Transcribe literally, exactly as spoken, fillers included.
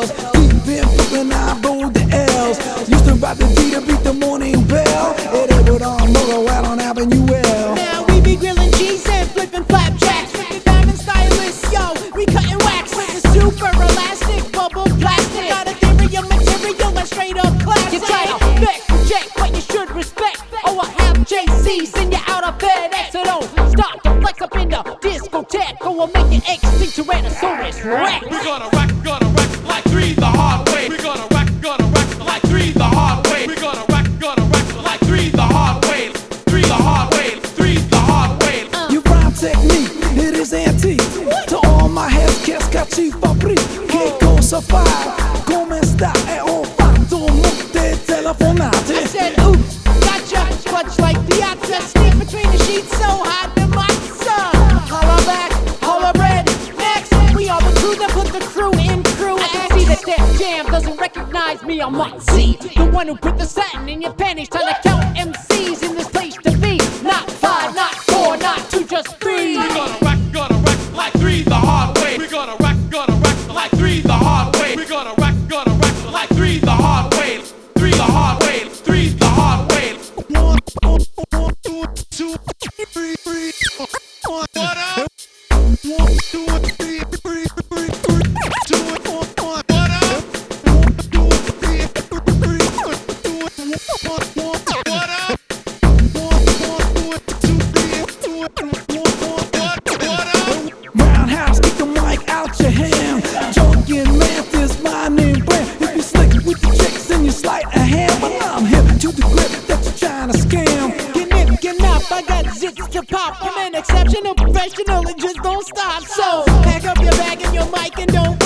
shells. Deep in Brooklyn, I rode the L's. Used to ride the D to beat the morning bell. It would on Moro out on Avenue L. Now we be grilling cheese and flipping flapjacks. With the diamond stylists, yo, we cutting wax with the super elastic bubble plastic. Got a theory of material and straight up classic. You try to flex, reject, but you should respect. Oh, I have J C, send you out of bed. So don't stop to flex up in the discotheque. Go and make an extinct Tyrannosaurus Rex. We're gonna wreck, gonna wreck like three the hard way. We're gonna wreck, gonna wreck like three the hard way. We're gonna wreck, gonna wreck like three the hard way. Three the hard way, three the hard way. Uh. Your rhyme technique, it is antique. To all my heads che scacci fabri. Che cosa fai? Come sta? E ho fatto molte telefonate. I said, oops, gotcha, clutch like Piazza. Sneak between the sheets, so hot the matza. Holla back, holla red, next. We are the crew that put the crew in crew. I can see that that jam doesn't recognize me, I'm Mutzy. The one who put the satin in your panties, trying to count M Cs in this place to be. Not five, not four, not two, just three. We're gonna wreck, gonna wreck like three the hard way. We're gonna wreck, gonna wreck like three the hard way. We're gonna wreck, gonna wreck like three the hard way. Three the hard way, three the hard way. One, one, one, two, two, three, three, one. What up? One, two, three, three, three, three, two, one, one. What up? One, two, three, three, two, one, one. What up? One, one, two, three, two, one, one. What, what up? Roundhouse, kick the mic out your hand. Junkin' Math is my name brand. If you slick with the chicks and you sleight a hand, but I'm hip to the grip that you're trying to scam. Get nip, get nop, I got zits to pop. I'm an exceptional professional and just don't stop. So pack up your bag and your mic and don't